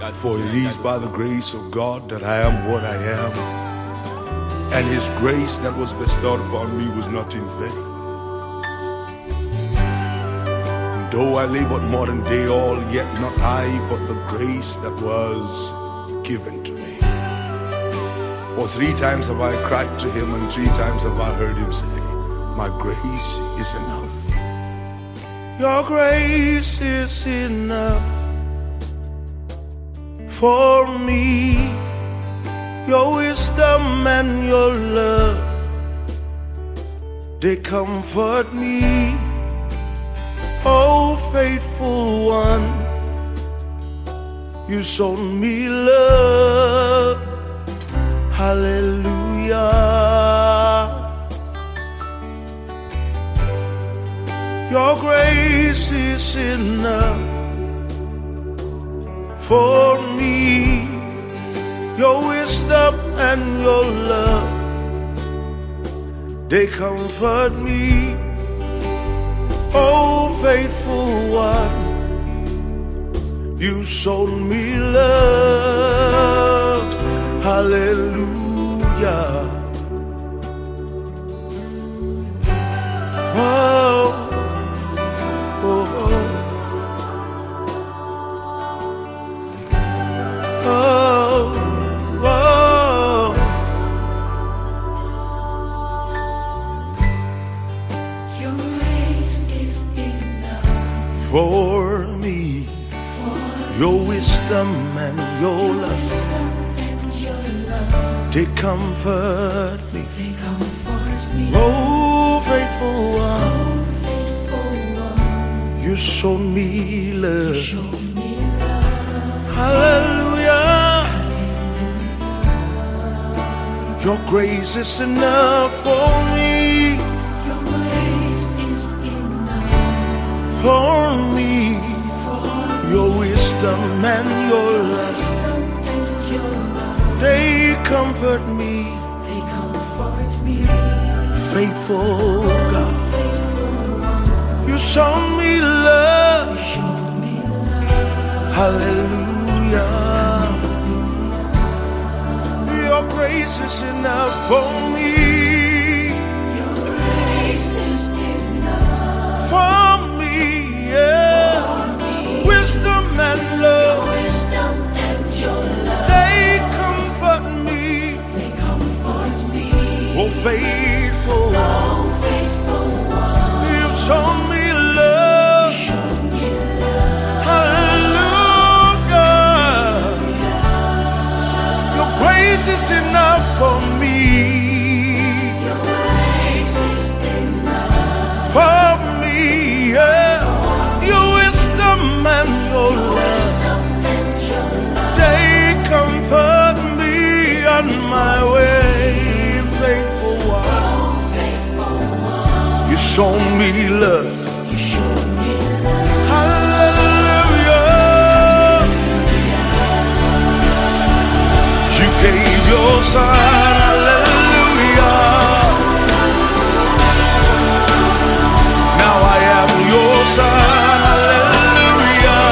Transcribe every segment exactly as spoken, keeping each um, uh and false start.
For it is by the grace of God that I am what I am, and His grace that was bestowed upon me was not in vain. Though I labored more than they all, yet not I, but the grace that was given to me. For three times have I cried to Him, and three times have I heard Him say, my grace is enough. Your grace is enough for me. Your wisdom and your love, they comfort me. Oh, faithful one, you shown me love. Hallelujah. Your grace is enough for me. Your wisdom and your love, they comfort me. Oh, faithful one, you showed me love. Hallelujah. Oh, oh, oh, oh, oh. Your grace is enough for me. for Your wisdom and your love, wisdom and your love. they comfort me. They comfort me. Oh, faithful one, Oh, faithful one, you showed me love. show me love. Hallelujah. Your grace is enough for me, Your grace is enough for me. for Your wisdom and your love, wisdom and your love. they comfort me. They comfort me. Faithful God, Faithful one, you show me love. show me love. Hallelujah. Your grace is enough for me, Your grace is enough for me, yeah. for me. Wisdom and love, Wisdom and your love, they comfort me. they comfort me. Oh, faithful one, Oh, faithful one, you've shown me love. show me love. Hallelujah. Your grace is enough for me, Your grace is enough for me, yeah. Your wisdom and your love, wisdom and your love. they comfort me on my way. Faithful one, Oh, faithful one, you show me love. you show me love. Hallelujah. You gave your son. Hallelujah. Now I am your son. Hallelujah.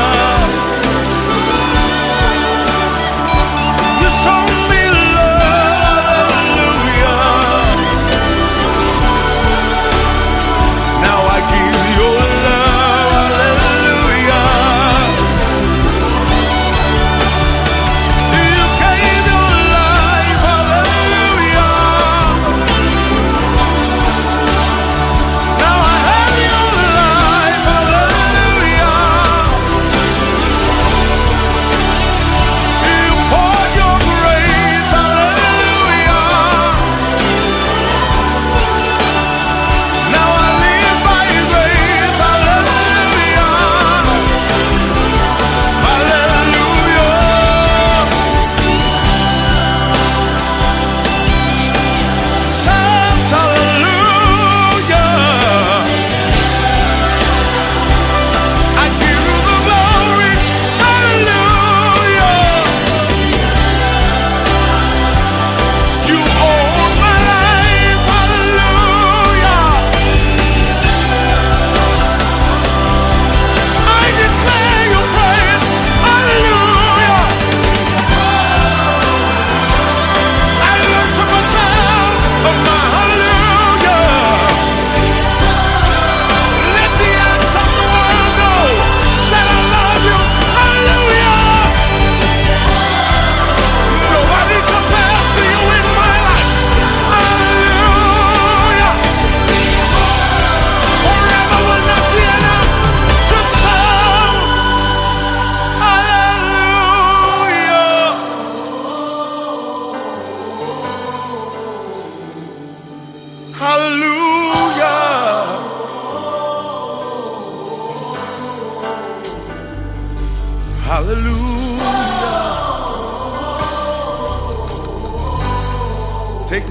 You show me love. Hallelujah. Now I give your love. Hallelujah. You gave your life. Hallelujah.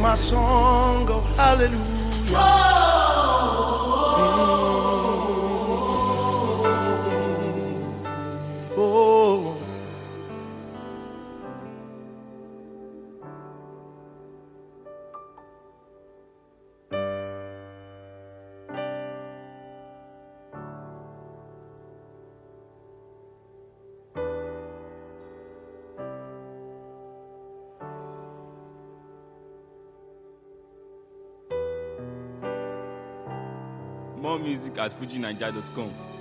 my song of hallelujah. Oh, oh. More music at fuji naija dot com.